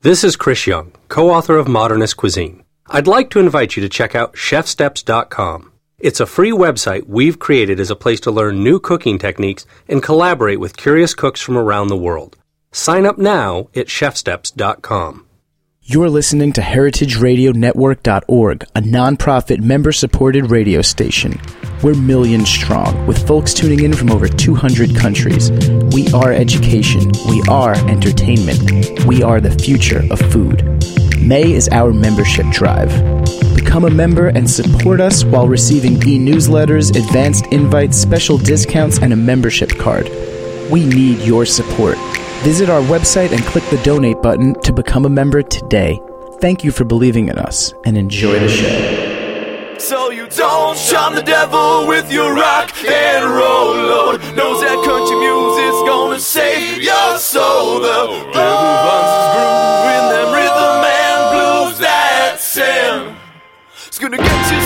This is Chris Young, co-author of Modernist Cuisine. I'd like to invite you to check out chefsteps.com. It's a free website we've created as a place to learn new cooking techniques and collaborate with curious cooks from around the world. Sign up now at chefsteps.com. You're listening to heritageradionetwork.org, a nonprofit member-supported radio station. We're millions strong, with folks tuning in from over 200 countries. We are education. We are entertainment. We are the future of food. May is our membership drive. Become a member and support us while receiving e-newsletters, advanced invites, special discounts, and a membership card. We need your support. Visit our website and click the donate button to become a member today. Thank you for believing in us, and enjoy the show. So you don't shun the devil with your rock and roll load. Knows that country music's gonna save your soul. The devil runs his groove in them rhythm and blues that sing. It's gonna get you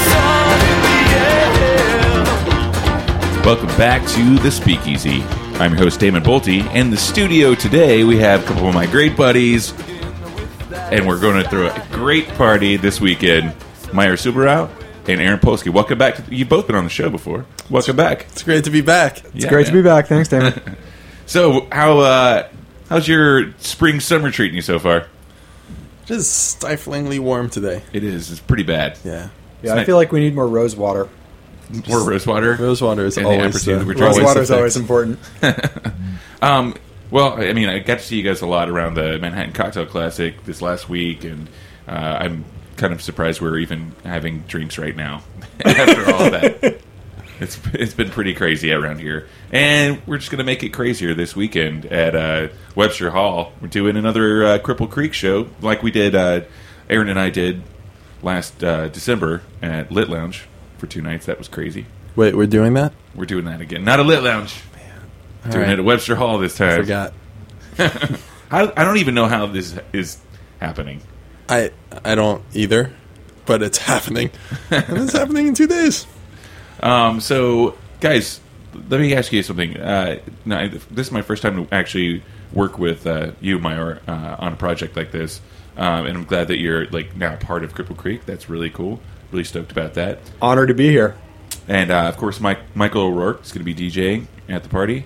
sun in the air. Welcome back to The Speakeasy. I'm your host, Damon Bolte. In the studio today, we have a couple of my great buddies, and we're going to throw a great party this weekend. Meyer Subarau and Aaron Polsky. Welcome back. You've both been on the show before. Welcome back. It's great to be back. It's great to be back. Thanks, Damon. So, how's your spring-summer treating you so far? Just stiflingly warm today. It is. It's pretty bad. Yeah. Yeah, I feel like we need more rose water. More rose water? Rose water is And always... Rose water is always important. Well, I mean, I got to see you guys a lot around the Manhattan Cocktail Classic this last week, and I'm kind of surprised we're even having drinks right now after all of that. It's been pretty crazy around here. And we're just going to make it crazier this weekend at Webster Hall. We're doing another Cripple Creek show like we did, Aaron and I did last December at Lit Lounge for 2 nights. That was crazy. Wait, we're doing that? We're doing that again. Not a Lit Lounge. Man. Doing it at Webster Hall this time. I forgot. I don't even know how this is happening. I don't either, but it's happening. And it's happening in 2 days. So, guys, let me ask you something. This is my first time to actually work with you, Meyer, on a project like this. And I'm glad that you're now part of Cripple Creek. That's really cool. Really stoked about that. Honored to be here. And, of course, Michael O'Rourke is going to be DJing at the party.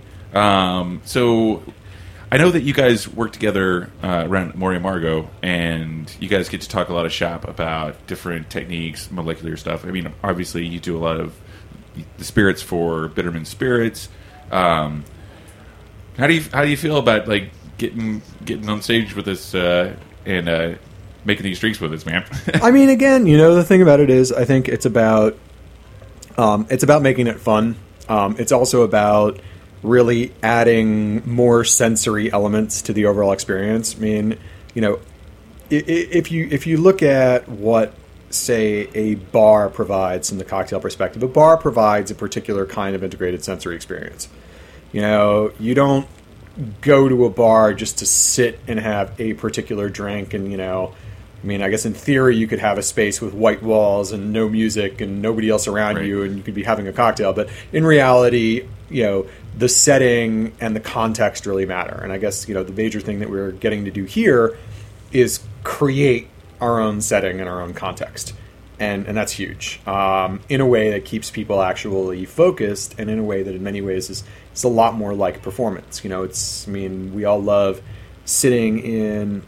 So I know that you guys work together around Mori Margo, and you guys get to talk a lot of shop about different techniques, molecular stuff. I mean, obviously, you do a lot of the spirits for Bitterman Spirits. How do you feel about getting on stage with us and making these drinks with us, man? I mean, again, the thing about it is, I think it's about making it fun. It's also about really adding more sensory elements to the overall experience. I mean, if you look at what, say, a bar provides from the cocktail perspective, a bar provides a particular kind of integrated sensory experience. You don't go to a bar just to sit and have a particular drink and, I guess in theory you could have a space with white walls and no music and nobody else around you and you could be having a cocktail. But in reality, the setting and the context really matter. And I guess, the major thing that we're getting to do here is create our own setting and our own context. And that's huge in a way that keeps people actually focused and in a way that in many ways is a lot more like performance. We all love sitting in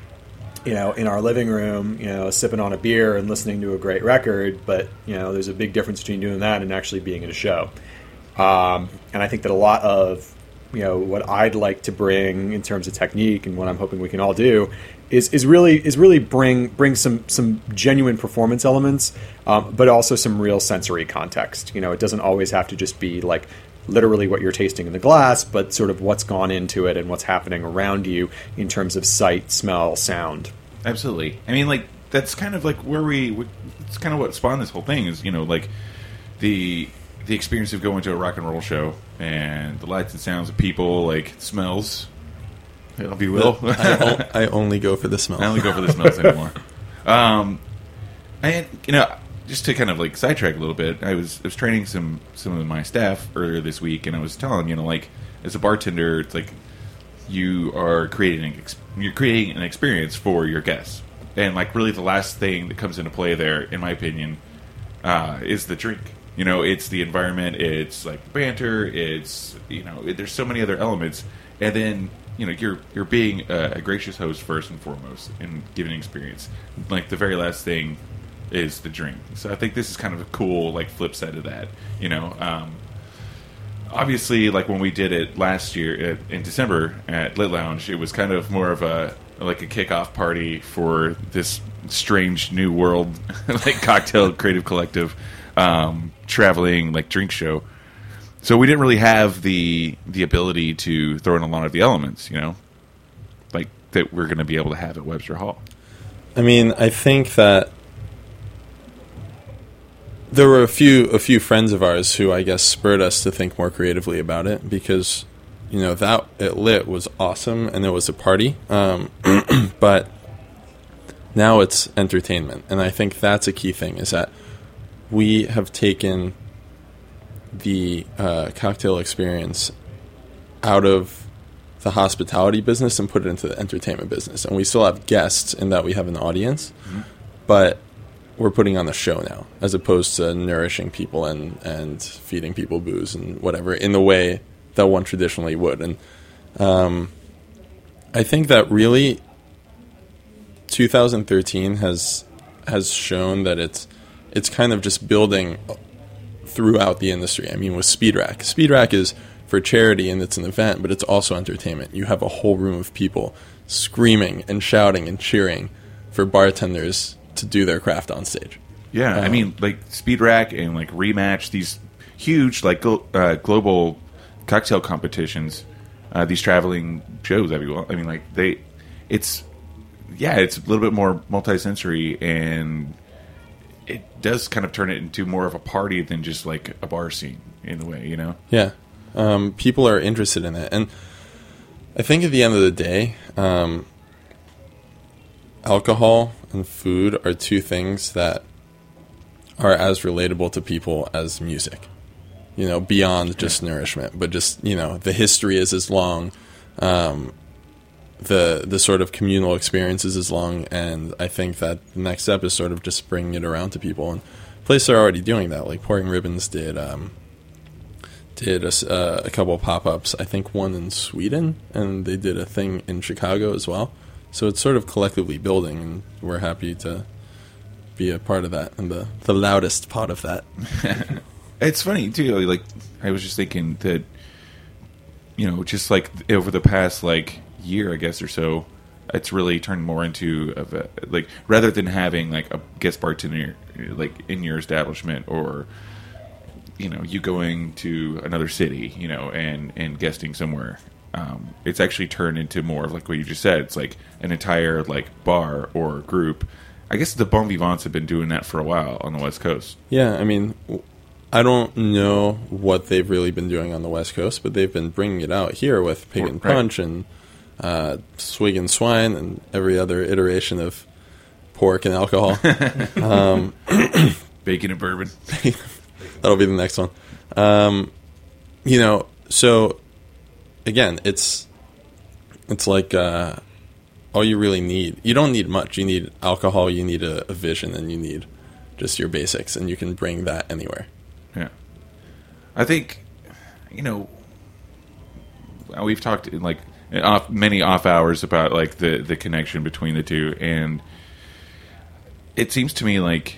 our living room, sipping on a beer and listening to a great record. But, there's a big difference between doing that and actually being at a show. And I think that a lot of, what I'd like to bring in terms of technique and what I'm hoping we can all do is really bring some genuine performance elements, but also some real sensory context. It doesn't always have to just be literally what you're tasting in the glass, but sort of what's gone into it and what's happening around you in terms of sight, smell, sound. Absolutely. I mean, that's kind of it's kind of what spawned this whole thing is, the experience of going to a rock and roll show and the lights and sounds of people, smells, if you will. I only go for the smells. I only go for the smells anymore. And, just to kind of sidetrack a little bit, I was training some of my staff earlier this week, and I was telling as a bartender, it's you are creating an experience for your guests, and like really the last thing that comes into play there, in my opinion, is the drink. You know, it's the environment, it's like banter, it's, you know, there's so many other elements, and then, you know, you're being a gracious host first and foremost and giving an experience. Like the very last thing is the drink. So I think this is kind of a cool like flip side of that. You know, obviously, like when we did it last year in December at Lit Lounge, it was kind of more of a kickoff party for this strange new world like cocktail creative collective traveling like drink show. So we didn't really have the ability to throw in a lot of the elements, you know, like that we're going to be able to have at Webster Hall. I mean, I think that there were a few friends of ours who I guess spurred us to think more creatively about it, because, you know, that it lit was awesome and it was a party, but now it's entertainment, and I think that's a key thing, is that we have taken the cocktail experience out of the hospitality business and put it into the entertainment business, and we still have guests in that we have an audience, but we're putting on the show now, as opposed to nourishing people and feeding people booze and whatever in the way that one traditionally would. And I think that really 2013 has shown that it's kind of just building throughout the industry. I mean, with Speed Rack. Speed Rack is for charity and it's an event, but it's also entertainment. You have a whole room of people screaming and shouting and cheering for bartenders to do their craft on stage. Yeah, I mean, like Speed Rack and like Rematch, these huge like global cocktail competitions, these traveling shows. I mean, like it's a little bit more multi-sensory, and it does kind of turn it into more of a party than just like a bar scene in a way, you know? Yeah, people are interested in it, and I think at the end of the day, alcohol and food are two things that are as relatable to people as music, you know, beyond just nourishment, but just, you know, the history is as long, the sort of communal experience is as long, and I think that the next step is sort of just bringing it around to people, and places are already doing that. Like Pouring Ribbons did a couple of pop-ups, I think one in Sweden, and they did a thing in Chicago as well. So it's sort of collectively building, and we're happy to be a part of that, and the loudest part of that. It's funny, too. Like, I was just thinking that, you know, just like over the past, like, year, I guess, or so, it's really turned more into, like, rather than having, like, a guest bartender, like, in your establishment, or, you know, you going to another city, you know, and guesting somewhere. It's actually turned into more of like what you just said. It's like an entire like bar or group. I guess the Bon Vivants have been doing that for a while on the West Coast. Yeah, I mean, I don't know what they've really been doing on the West Coast, but they've been bringing it out here with Pig and Punch and Swig and Swine and every other iteration of pork and alcohol. Bacon and bourbon. That'll be the next one. You know, so again, it's like all you really need. You don't need much. You need alcohol, you need a vision, and you need just your basics, and you can bring that anywhere. Yeah. I think, you know, we've talked in like many off hours about like the connection between the two, and it seems to me like,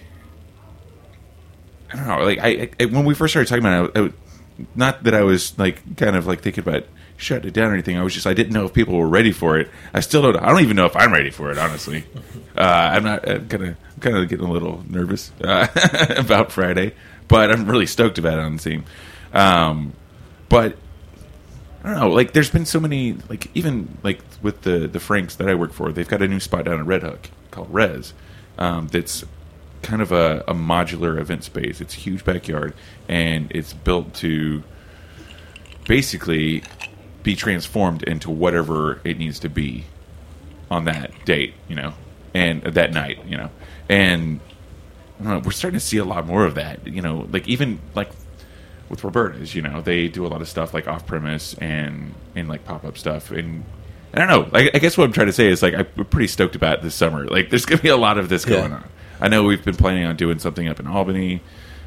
I don't know, like I when we first started talking about it, not that I was like kind of like thinking about shutting it down or anything. I didn't know if people were ready for it. I don't even know if I'm ready for it, honestly. I'm kind of getting a little nervous about Friday, but I'm really stoked about it on the team. But I don't know, like there's been so many, like even like with the Franks that I work for, they've got a new spot down at Red Hook called Res. That's kind of a modular event space. It's a huge backyard, and it's built to basically be transformed into whatever it needs to be on that date, you know, and that night, you know. And I don't know, we're starting to see a lot more of that, you know, like even like with Roberta's, you know, they do a lot of stuff like off premise and like pop up stuff, and I don't know. I guess what I'm trying to say is, like, I'm pretty stoked about it this summer. Like, there's going to be a lot of this going on. I know we've been planning on doing something up in Albany,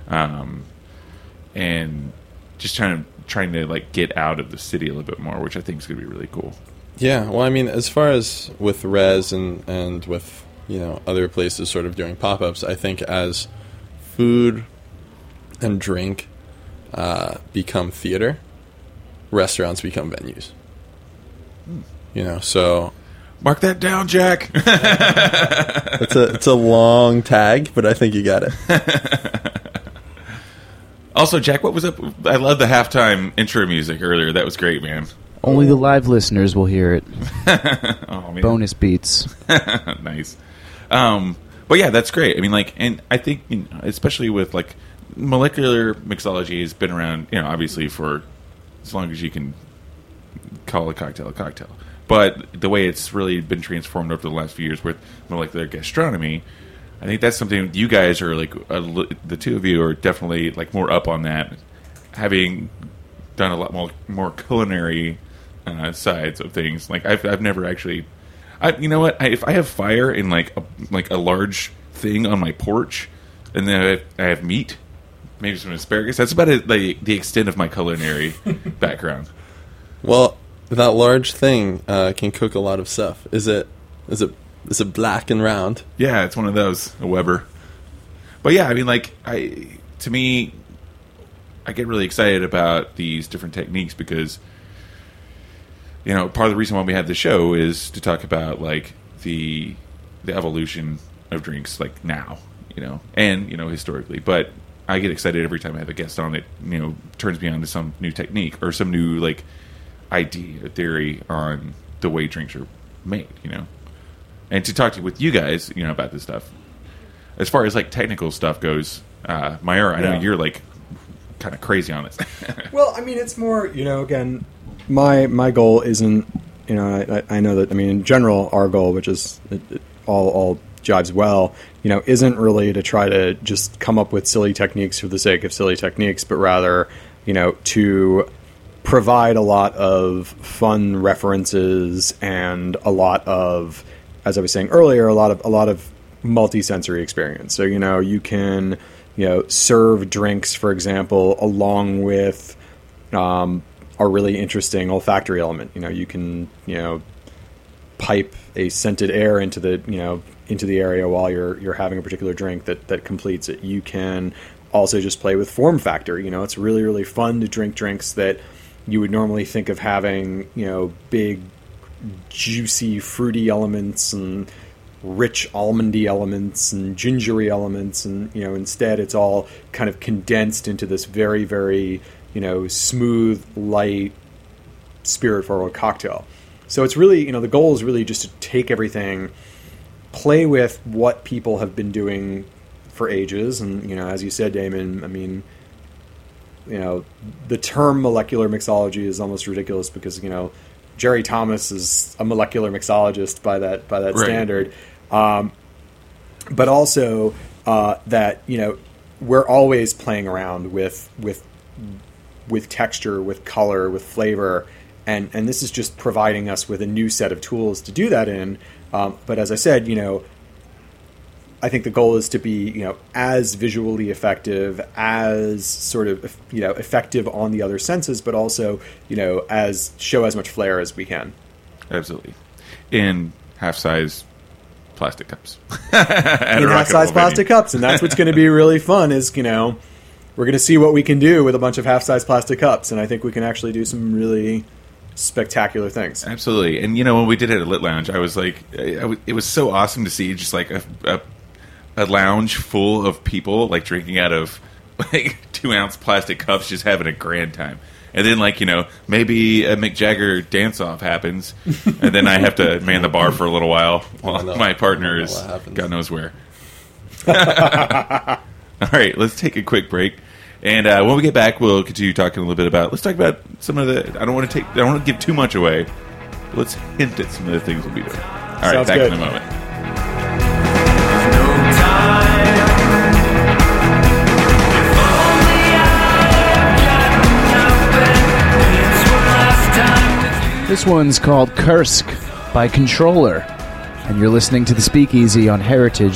and just trying to like get out of the city a little bit more, which I think is going to be really cool. Yeah, well, I mean, as far as with Res and with, you know, other places sort of doing pop-ups, I think as food and drink become theater, restaurants become venues. You know, so mark that down, Jack. it's a long tag, but I think you got it. Also, Jack, what was up? I love the halftime intro music earlier. That was great, man. Only the live listeners will hear it. Oh, man. Bonus beats. Nice. But yeah, that's great. I mean, like, and I think, you know, especially with like molecular mixology has been around, you know, obviously for as long as you can call a cocktail. But the way it's really been transformed over the last few years with molecular gastronomy, I think that's something you guys are like, the two of you are definitely like more up on that, having done a lot more culinary sides of things. Like I've never actually, you know what? If I have fire in like a large thing on my porch, and then I have meat, maybe some asparagus. That's about the extent of my culinary background. Well, that large thing can cook a lot of stuff. Is it black and round? Yeah, it's one of those, a Weber. But yeah, I mean, like, to me, I get really excited about these different techniques because, you know, part of the reason why we have the show is to talk about like the evolution of drinks, like now, you know, and you know, historically. But I get excited every time I have a guest on that, you know, turns me on to some new technique or some new like idea, theory on the way drinks are made, you know. And to talk with you guys, you know, about this stuff. As far as like technical stuff goes, Mayur, I know you're like kind of crazy on this. Well, I mean, it's more, you know, again, my goal isn't, you know, I know that, I mean, in general, our goal, which is it all jives well, you know, isn't really to try to just come up with silly techniques for the sake of silly techniques, but rather, you know, to provide a lot of fun references and a lot of, as I was saying earlier, a lot of multi-sensory experience. So, you know, you can, you know, serve drinks, for example, along with a really interesting olfactory element. You know, you can, you know, pipe a scented air into the area while you're having a particular drink that completes it. You can also just play with form factor. You know, it's really, really fun to drink drinks that you would normally think of having, you know, big, juicy, fruity elements and rich almondy elements and gingery elements, and, you know, instead it's all kind of condensed into this very, very, you know, smooth, light, spirit-forward cocktail. So it's really, you know, the goal is really just to take everything, play with what people have been doing for ages, and, you know, as you said, Damon, I mean, you know, the term molecular mixology is almost ridiculous because, you know, Jerry Thomas is a molecular mixologist by that right. standard. But also that, you know, we're always playing around with texture, with color, with flavor, and this is just providing us with a new set of tools to do that in. But as I said, you know, I think the goal is to be, you know, as visually effective, as sort of, you know, effective on the other senses, but also, you know, show as much flair as we can. Absolutely. In half-size plastic cups. In half-size plastic cups, and that's what's going to be really fun is, you know, we're going to see what we can do with a bunch of half-size plastic cups, and I think we can actually do some really spectacular things. Absolutely. And, you know, when we did it at Lit Lounge, I was like, it was so awesome to see just like a lounge full of people like drinking out of like 2-ounce plastic cups, just having a grand time. And then, like, you know, maybe a Mick Jagger dance-off happens, and then I have to man the bar for a little while my partner is God knows where. All right, let's take a quick break. And when we get back, we'll continue talking a little bit about, let's talk about some of the, I don't want to give too much away, but let's hint at some of the things we'll be doing. All right, Sounds back good. in a moment. This one's called Kursk by Controller. And you're listening to The Speakeasy on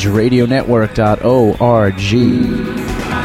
heritageradionetwork.org.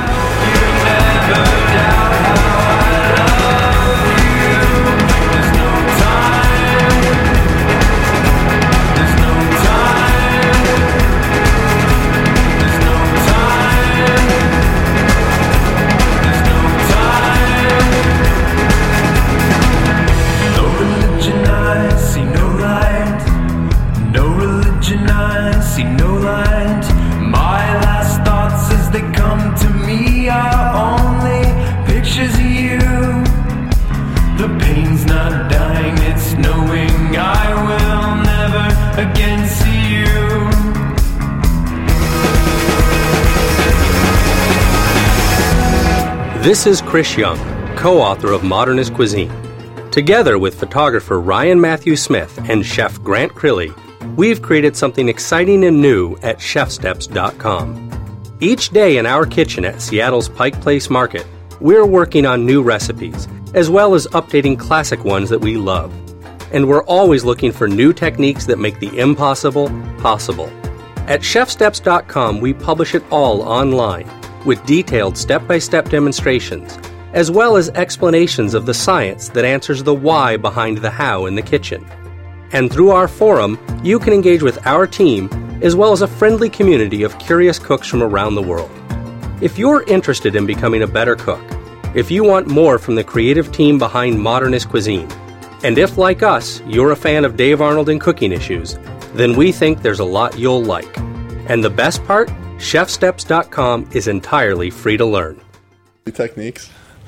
This is Chris Young, co-author of Modernist Cuisine. Together with photographer Ryan Matthew Smith and chef Grant Crilly, we've created something exciting and new at chefsteps.com. Each day in our kitchen at Seattle's Pike Place Market, we're working on new recipes, as well as updating classic ones that we love. And we're always looking for new techniques that make the impossible possible. At chefsteps.com, we publish it all online, with detailed step-by-step demonstrations, as well as explanations of the science that answers the why behind the how in the kitchen. And through our forum, you can engage with our team, as well as a friendly community of curious cooks from around the world. If you're interested in becoming a better cook, if you want more from the creative team behind Modernist Cuisine, and if, like us, you're a fan of Dave Arnold and cooking issues, then we think there's a lot you'll like. And the best part? ChefSteps.com is entirely free to learn. Techniques.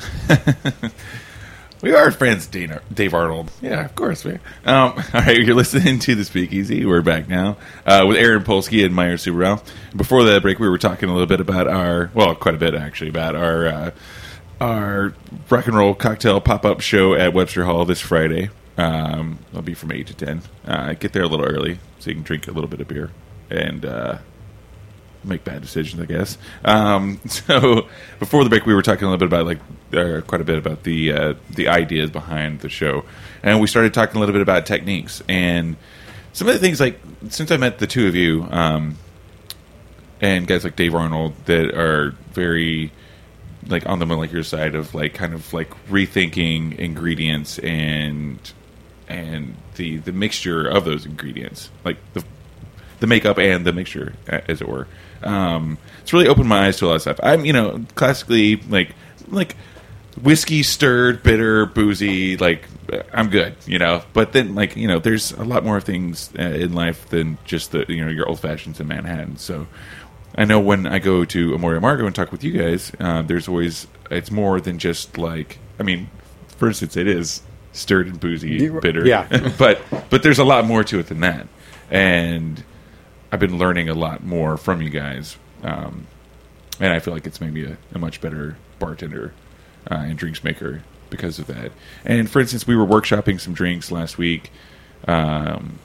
We are friends, Dave Arnold. Yeah, of course. All right, you're listening to The Speakeasy. We're back now with Aaron Polsky and Meyer Subarow. Before the break, we were talking a little bit about quite a bit actually, about our rock and roll cocktail pop-up show at Webster Hall this Friday. It'll be from 8 to 10. Get there a little early so you can drink a little bit of beer and make bad decisions, I guess. So before the break, we were talking a little bit about quite a bit about the ideas behind the show, and we started talking a little bit about techniques and some of the things. Like, since I met the two of you, and guys like Dave Arnold that are very on the molecular side of kind of rethinking ingredients and the mixture of those ingredients, like the makeup and the mixture, as it were. It's really opened my eyes to a lot of stuff. I'm, classically like whiskey stirred, bitter, boozy. I'm good, But then, there's a lot more things in life than just your old fashions in Manhattan. So I know when I go to Amor y Amargo and talk with you guys, it's more than just for instance, it is stirred and boozy, bitter. Yeah. but there's a lot more to it than that, and I've been learning a lot more from you guys, and I feel like it's made me a much better bartender and drinks maker because of that. And for instance, we were workshopping some drinks last week, and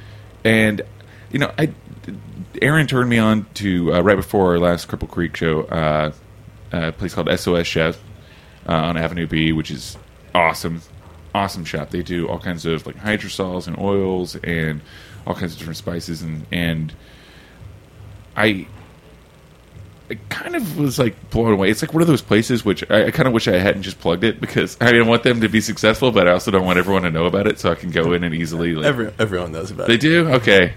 Aaron turned me on to right before our last Cripple Creek show, a place called SOS Chef on Avenue B, which is awesome shop. They do all kinds of hydrosols and oils and all kinds of different spices, and I kind of was blown away. It's one of those places which I kind of wish I hadn't just plugged it, because I didn't want them to be successful, but I also don't want everyone to know about it, so I can go in and easily everyone knows about it. They do? Okay.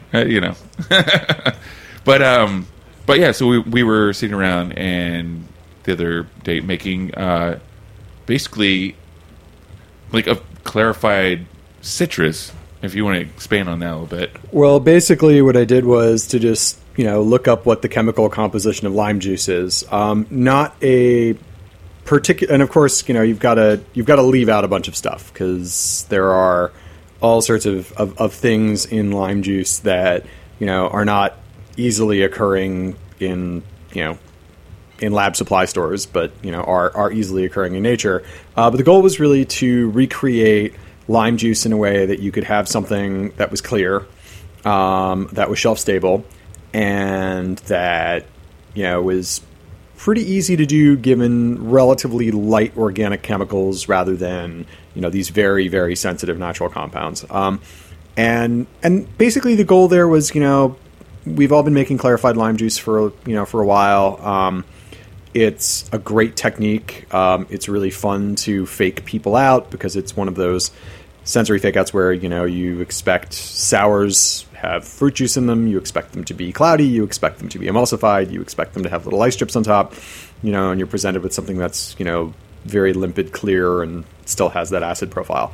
But yeah, so we were sitting around and the other day making basically a clarified citrus. If you want to expand on that a little bit. Well, basically what I did was to just, look up what the chemical composition of lime juice is. Not a particular, and of course, you've got to leave out a bunch of stuff, because there are all sorts of things in lime juice that, are not easily occurring in lab supply stores, but, are easily occurring in nature. But the goal was really to recreate lime juice in a way that you could have something that was clear, that was shelf stable, and that was pretty easy to do given relatively light organic chemicals rather than, these very, very sensitive natural compounds. And basically the goal there was, we've all been making clarified lime juice for a while. It's a great technique. It's really fun to fake people out because it's one of those sensory fake outs where, you expect sours have fruit juice in them, you expect them to be cloudy, you expect them to be emulsified, you expect them to have little ice strips on top, and you're presented with something that's, very limpid, clear, and still has that acid profile.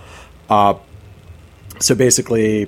So basically,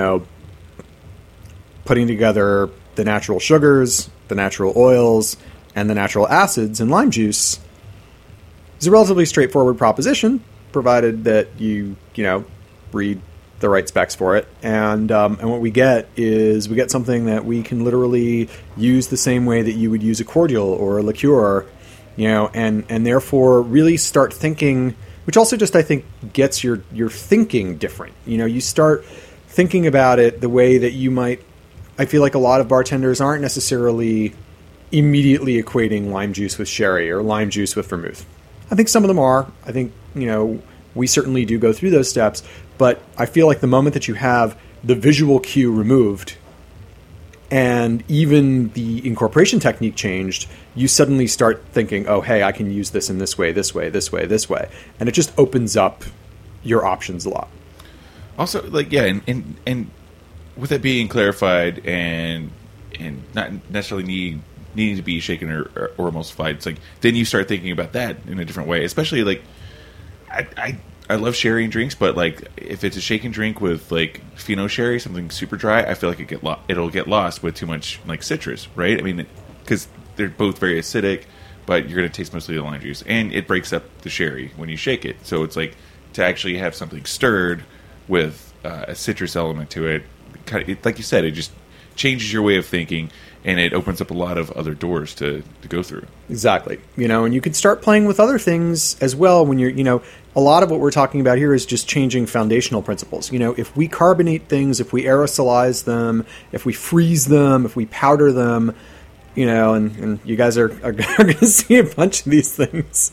putting together the natural sugars, the natural oils, and the natural acids in lime juice is a relatively straightforward proposition, provided that you read the right specs for it. And what we get is something that we can literally use the same way that you would use a cordial or a liqueur, and therefore really start thinking, which also just, I think, gets your thinking different. You start thinking about it the way that you might. I feel like a lot of bartenders aren't necessarily immediately equating lime juice with sherry or lime juice with vermouth. I think some of them are. I think, we certainly do go through those steps, but I feel like the moment that you have the visual cue removed and even the incorporation technique changed, you suddenly start thinking, oh, hey, I can use this in this way, this way, this way, this way. And it just opens up your options a lot. Also, and with it being clarified and not necessarily needing to be shaken or emulsified, it's like then you start thinking about that in a different way. Especially like I love sherry in drinks, but like if it's a shaken drink with like Fino sherry, something super dry, I feel like it'll get lost with too much like citrus, right? I mean, because they're both very acidic, but you're going to taste mostly the lime juice, and it breaks up the sherry when you shake it. So it's like to actually have something stirred with a citrus element to it, like you said, it just changes your way of thinking, and it opens up a lot of other doors to go through. Exactly. And you can start playing with other things as well when you're, a lot of what we're talking about here is just changing foundational principles. If we carbonate things, if we aerosolize them, if we freeze them, if we powder them, and you guys are going to see a bunch of these things.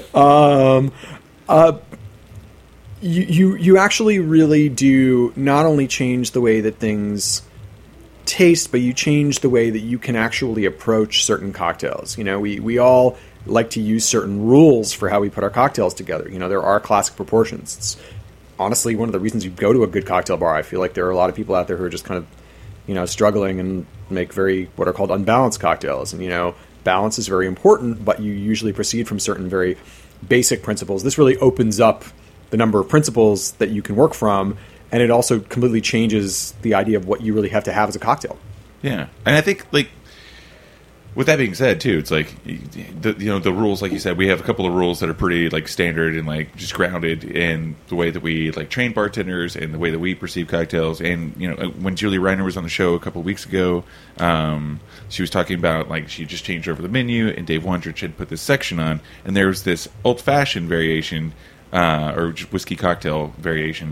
You actually really do not only change the way that things taste, but you change the way that you can actually approach certain cocktails. We all like to use certain rules for how we put our cocktails together. There are classic proportions. It's honestly one of the reasons you go to a good cocktail bar. I feel like there are a lot of people out there who are just kind of, struggling and make what are called unbalanced cocktails. And, balance is very important, but you usually proceed from certain very basic principles. This really opens up the number of principles that you can work from, and it also completely changes the idea of what you really have to have as a cocktail. Yeah, and I think with that being said, too, it's like the rules, like you said, we have a couple of rules that are pretty standard and just grounded in the way that we train bartenders and the way that we perceive cocktails. And when Julie Reiner was on the show a couple of weeks ago, she was talking about she just changed over the menu, and Dave Wondrich had put this section on, and there was this old fashioned variation or just whiskey cocktail variation.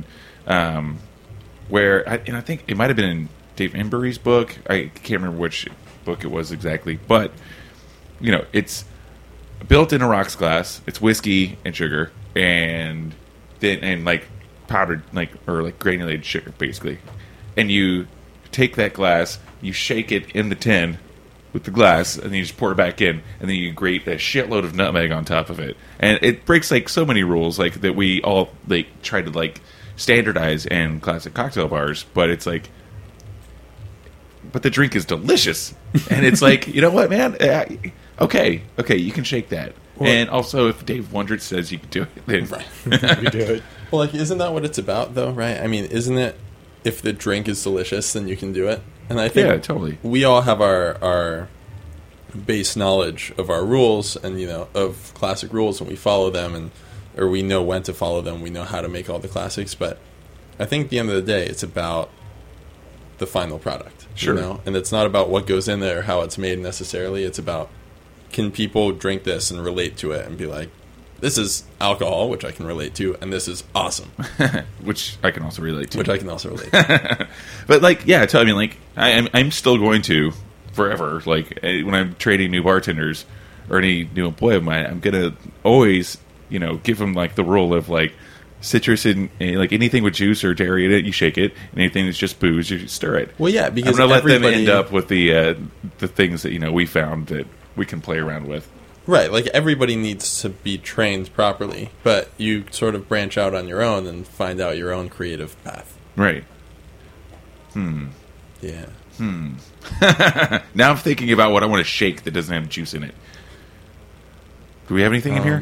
Where I think it might have been in Dave Embury's book. I can't remember which book it was exactly, but it's built in a rocks glass. It's whiskey and sugar, and powdered or granulated sugar, basically. And you take that glass, you shake it in the tin with the glass, and then you just pour it back in, and then you grate a shitload of nutmeg on top of it, and it breaks so many rules that we all try to standardize in classic cocktail bars, but it's but the drink is delicious, and it's you know what, man? Okay, you can shake that. Well, and also, if Dave Wondrich says you can do it, then you do it. Well, isn't that what it's about, though? Right? I mean, isn't it? If the drink is delicious, then you can do it. And I think totally. We all have our base knowledge of our rules and of classic rules, and we follow them, or we know when to follow them. We know how to make all the classics, but I think at the end of the day, it's about the final product. Sure. And it's not about what goes in there or how it's made necessarily. It's about, can people drink this and relate to it and be like, this is alcohol, which I can relate to, and this is awesome. Which I can also relate to. But I'm still going to forever, when I'm training new bartenders, or any new employee of mine, I'm gonna always, give them like the rule of like citrus and like anything with juice or dairy in it, you shake it, and anything that's just booze, you stir it. Well, yeah, because I'm gonna let them end up with the things that we found that we can play around with. Right, like everybody needs to be trained properly, but you sort of branch out on your own and find out your own creative path. Right. Yeah. Now I'm thinking about what I want to shake that doesn't have juice in it. Do we have anything in here?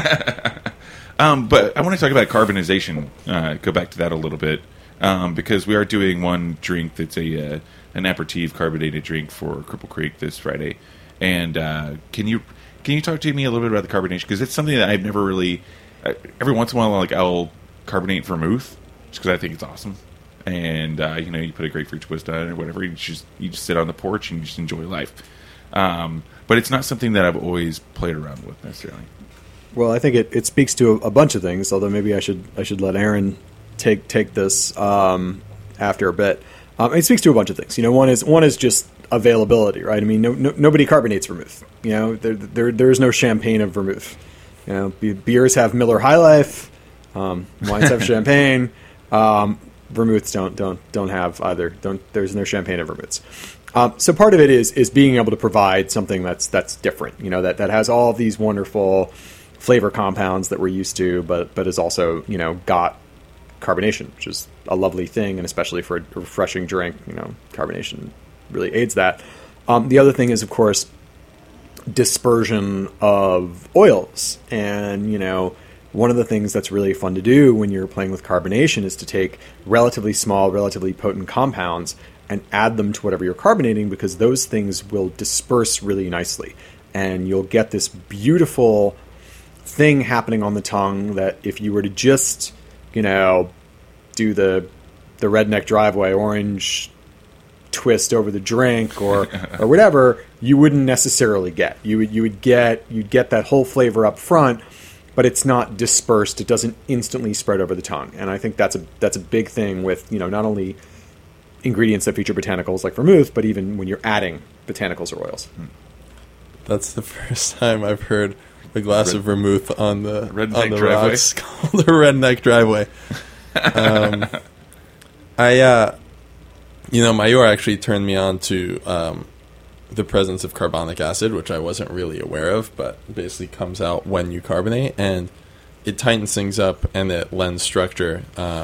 But I want to talk about carbonization. Go back to that a little bit, because we are doing one drink that's an aperitif carbonated drink for Cripple Creek this Friday. And can you talk to me a little bit about the carbonation? Because it's something that I've never really. Every once in a while, like I'll carbonate vermouth just because I think it's awesome. And you put a grapefruit twist on it or whatever. You just sit on the porch and you just enjoy life. But it's not something that I've always played around with necessarily. Well, I think it speaks to a bunch of things. Although maybe I should let Aaron take this after a bit. It speaks to a bunch of things. One is just availability, right? I mean, nobody carbonates vermouth. There is no champagne of vermouth. Beers have Miller High Life, wines have champagne. Vermouths don't have either. There's no champagne of vermouths. So part of it is being able to provide something that's different. That has all of these wonderful flavor compounds that we're used to, but is also got carbonation, which is a lovely thing, and especially for a refreshing drink, carbonation really aids that. The other thing is, of course, dispersion of oils, and one of the things that's really fun to do when you're playing with carbonation is to take relatively small, relatively potent compounds and add them to whatever you're carbonating, because those things will disperse really nicely. And you'll get this beautiful thing happening on the tongue that if you were to just, do the redneck driveway orange twist over the drink or whatever, you wouldn't necessarily get. You'd get that whole flavor up front, but it's not dispersed. It doesn't instantly spread over the tongue. And I think that's a big thing with, not only ingredients that feature botanicals like vermouth, but even when you're adding botanicals or oils. That's the first time I've heard a glass of vermouth on the redneck driveway. Rocks called the redneck driveway. Mayor actually turned me on to the presence of carbonic acid, which I wasn't really aware of, but basically comes out when you carbonate, and it tightens things up and it lends structure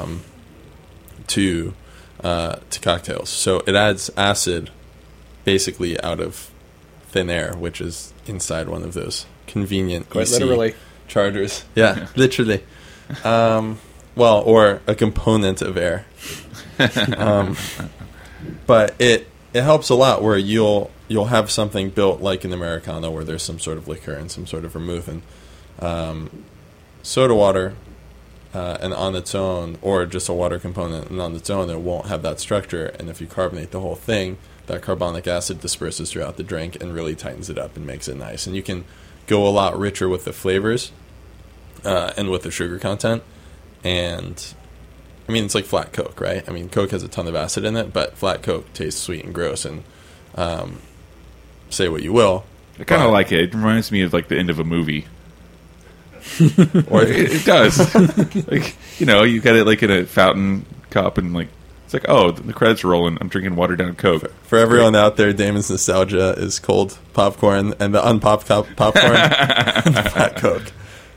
to cocktails. So it adds acid basically out of thin air, which is inside one of those convenient quite EC literally chargers. Yeah, literally. Or a component of air. But it helps a lot where you'll have something built like an Americano where there's some sort of liquor and some sort of vermouth, and soda water and on its own, or just a water component and on its own, it won't have that structure. And if you carbonate the whole thing, that carbonic acid disperses throughout the drink and really tightens it up and makes it nice. And you can go a lot richer with the flavors and with the sugar content. And I mean, it's like flat Coke, right? I mean, Coke has a ton of acid in it, but flat Coke tastes sweet and gross. And say what you will, I kind of like it. It reminds me of like the end of a movie. Or it does. Like, you got it like in a fountain cup, and like it's like, oh, the credits are rolling. I'm drinking watered down Coke. For everyone out there, Damon's nostalgia is cold popcorn and the unpopped popcorn and the flat Coke.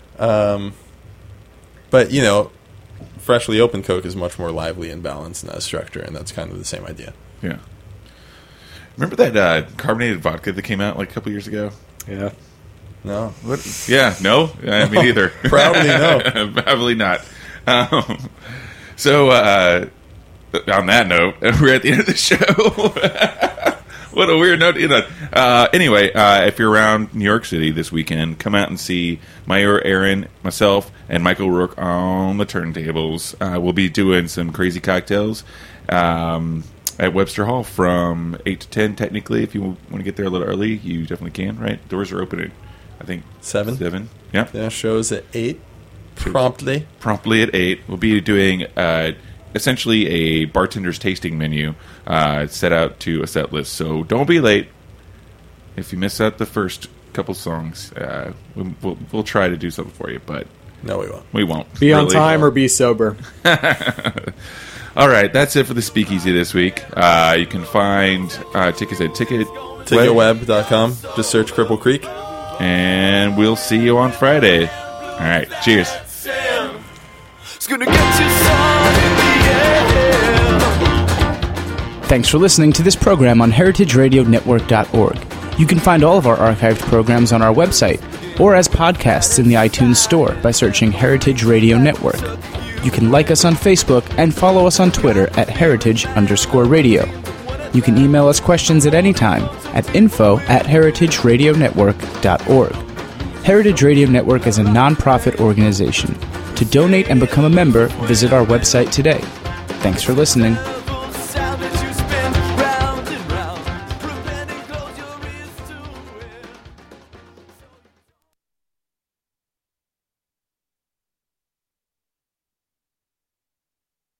But freshly opened Coke is much more lively and balanced and has structure, and that's kind of the same idea. Yeah. Remember that carbonated vodka that came out like a couple years ago? Yeah. No. What? Yeah, no? Me neither. Proudly no. Probably not. So, on that note, we're at the end of the show. What a weird note. Anyway, if you're around New York City this weekend, come out and see Mayor Aaron, myself, and Michael Rourke on the turntables. We'll be doing some crazy cocktails at Webster Hall from 8 to 10, technically. If you want to get there a little early, you definitely can, right? Doors are open at, I think, 7. Yeah. Yeah, shows at 8. Promptly at 8. We'll be doing essentially a bartender's tasting menu set out to a set list. So don't be late. If you miss out the first couple songs. We'll try to do something for you, but No, we won't. we won't. Be on Really. time or be sober. All right, that's it for the Speakeasy this week. You can find tickets at Ticketweb.com. Just search Cripple Creek. and we'll see you on Friday. All right, cheers. It's gonna get you sun in the air. Thanks for listening to this program on heritageradionetwork.org. You can find all of our archived programs on our website or as podcasts in the iTunes Store by searching Heritage Radio Network. You can like us on Facebook and follow us on Twitter at heritage_radio. You can email us questions at any time at info@heritageradionetwork.org. Heritage Radio Network is a non-profit organization. To donate and become a member, visit our website today. Thanks for listening.